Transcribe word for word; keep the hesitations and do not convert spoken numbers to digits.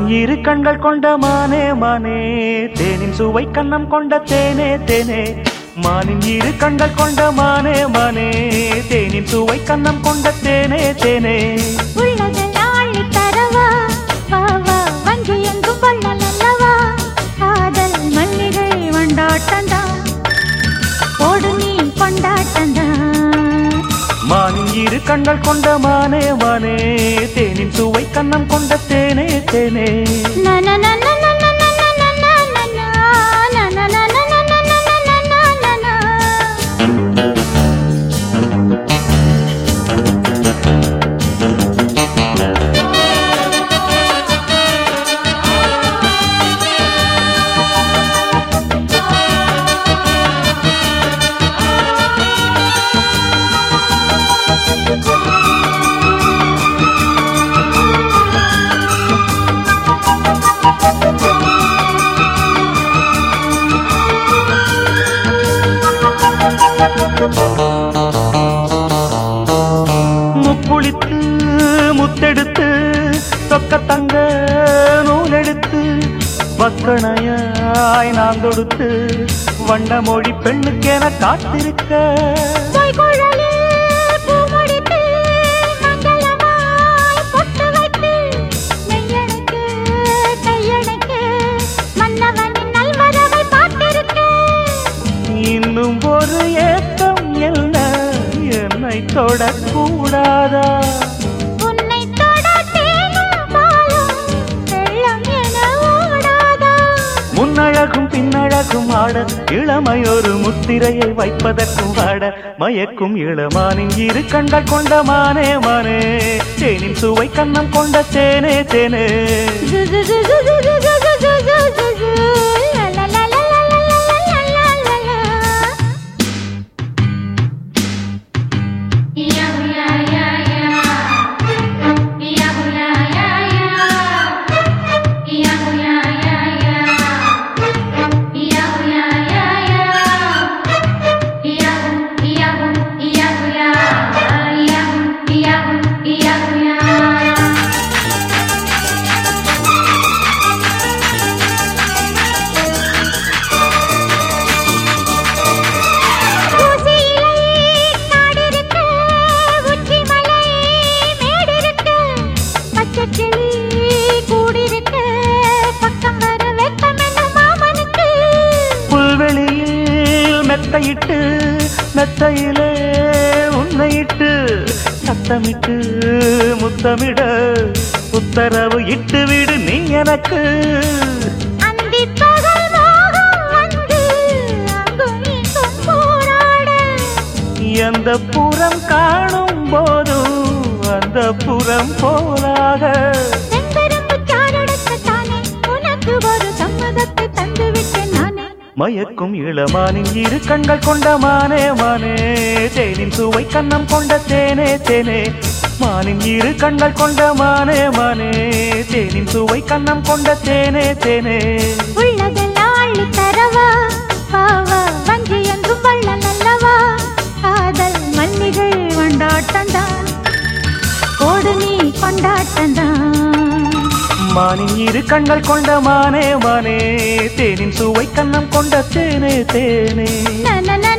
மானின் இரு கண்கள் கொண்ட மானே மானே, தேனின் சுவை கண்ணம் கொண்ட தேனே தேனே. மானின் இரு கண்கள் கொண்ட மானே மானே, தேனின் சுவை கண்ணம் கொண்ட தேனே தேனே. உள்ளதெல்லாம் அள்ளித் தரவா, வா வா வஞ்சி எங்கும் வள்ளல் அல்லவா. காதல் மல்லிகை வண்டாட்டந்தான், போடு நீ கொண்டாட்டந்தான். மானின் இரு கண்கள் கொண்ட மானே மானே, தேனின் சுவை கண்ணம் கொண்ட தேனே தேனே. முக்குளித்து முத்தெடுத்து சொக்க தங்க நூலெடுத்து வக்கணையாய் நான் தொடுத்து வண்ண மொழி பெண்ணுக்கென காத்திருக்க. இன்னும் ஒரு ஏக்கம் என்ன, என்னை தொடக்கூடாதா? உன்னை தொட தேனும் பாலும் வெள்ளம் என ஓடாதா? முன்னழகும் பின்னழகும் ஆட, இளமையொரு முத்திரையை வைப்பதற்கும் ஆட, மயக்கும் இளமானின் இரு கண்கள் கொண்ட மானே மானே, தேனின் சுவை கண்ணம் கொண்ட தேனே தேனே. மெத்தையிட்டு மெத்தையிலே உன்னையிட்டு சத்தமிட்டு முத்தமிட உத்தரவு இட்டு விடு நீ எனக்கு. எந்த புறம் காணும் போதும் அந்த புறம் போலாக மயக்கும் இளமானின் இரு கண்கள் கொண்ட மானே மானே, தேனின் சுவை கண்ணம் கொண்ட தேனே தேனே. மானின் இரு கண்கள் கொண்ட மானே மானே, தேனின் சுவை கண்ணம் கொண்ட தேனே தேனே. உள்ளதெல்லாம் அள்ளித் தரவா, வா வா வஞ்சி எங்கும் வள்ளல் அல்லவா. காதல் மல்லிகை வண்டாட்டந்தான், போடு நீ கொண்டாட்டந்தான். மானின் இரு கண்கள் கொண்ட மானே மானே, தேனின் சுவை கண்ணம் கொண்ட தேனே தேனே.